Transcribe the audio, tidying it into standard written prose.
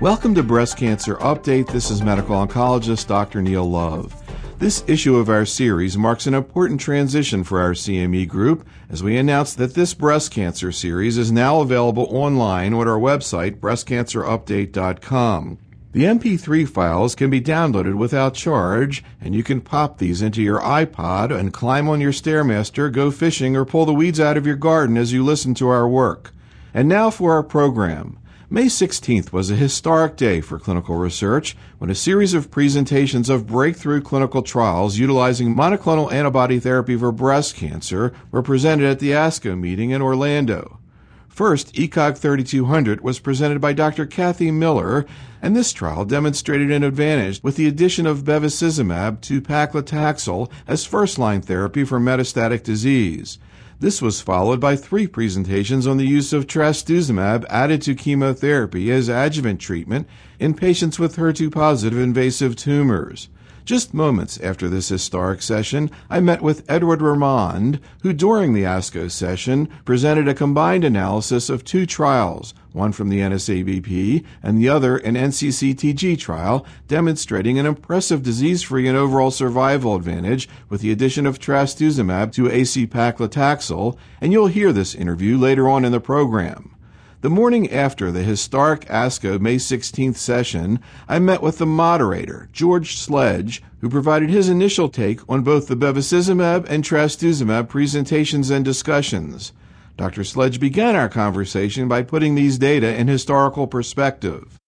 Welcome to Breast Cancer Update. This is medical oncologist Dr. Neil Love. This issue of our series marks an important transition for our CME group as we announce that this breast cancer series is now available online at our website, breastcancerupdate.com. The MP3 files can be downloaded without charge, and you can pop these into your iPod and climb on your Stairmaster, go fishing, or pull the weeds out of your garden as you listen to our work. And now for our program. May 16th was a historic day for clinical research when a series of presentations of breakthrough clinical trials utilizing monoclonal antibody therapy for breast cancer were presented at the ASCO meeting in Orlando. First, ECOG 3200 was presented by Dr. Kathy Miller, and this trial demonstrated an advantage with the addition of bevacizumab to paclitaxel as first-line therapy for metastatic disease. This was followed by 3 presentations on the use of trastuzumab added to chemotherapy as adjuvant treatment in patients with HER2-positive invasive tumors. Just moments after this historic session, I met with Edward Ramond, who during the ASCO session presented a combined analysis of 2 trials, one from the NSABP and the other an NCCTG trial, demonstrating an impressive disease-free and overall survival advantage with the addition of trastuzumab to AC paclitaxel, and you'll hear this interview later on in the program. The morning after the historic ASCO May 16th session, I met with the moderator, George Sledge, who provided his initial take on both the bevacizumab and trastuzumab presentations and discussions. Dr. Sledge began our conversation by putting these data in historical perspective.